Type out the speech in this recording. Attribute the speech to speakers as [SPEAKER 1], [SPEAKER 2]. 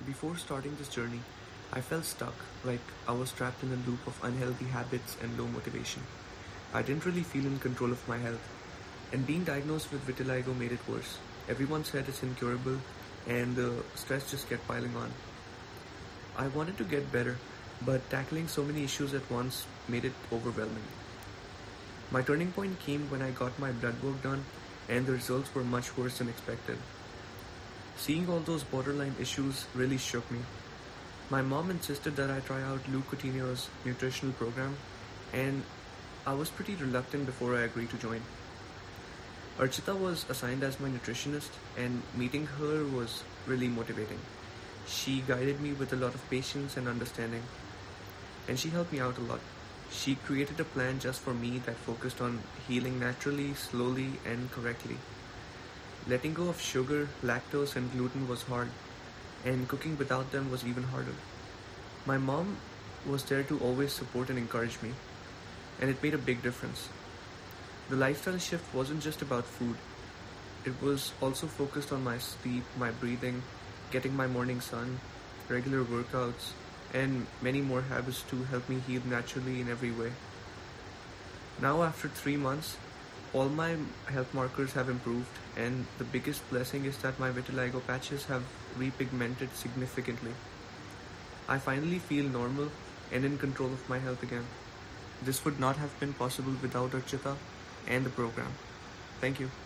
[SPEAKER 1] Before starting this journey, I felt stuck, like I was trapped in a loop of unhealthy habits and low motivation. I didn't really feel in control of my health, and being diagnosed with vitiligo made it worse. Everyone said it's incurable, and the stress just kept piling on. I wanted to get better, but tackling so many issues at once made it overwhelming. My turning point came when I got my blood work done, and the results were much worse than expected. Seeing all those borderline issues really shook me. My mom insisted that I try out Lou Coutinho's nutritional program, and I was pretty reluctant before I agreed to join. Archita was assigned as my nutritionist, and meeting her was really motivating. She guided me with a lot of patience and understanding, and she helped me out a lot. She created a plan just for me that focused on healing naturally, slowly, and correctly. Letting go of sugar, lactose, and gluten was hard, and cooking without them was even harder. My mom was there to always support and encourage me, and it made a big difference. The lifestyle shift wasn't just about food, it was also focused on my sleep, my breathing, getting my morning sun, regular workouts, and many more habits to help me heal naturally in every way. Now, after 3 months, all my health markers have improved, and the biggest blessing is that my vitiligo patches have repigmented significantly. I finally feel normal and in control of my health again. This would not have been possible without Archita and the program. Thank you.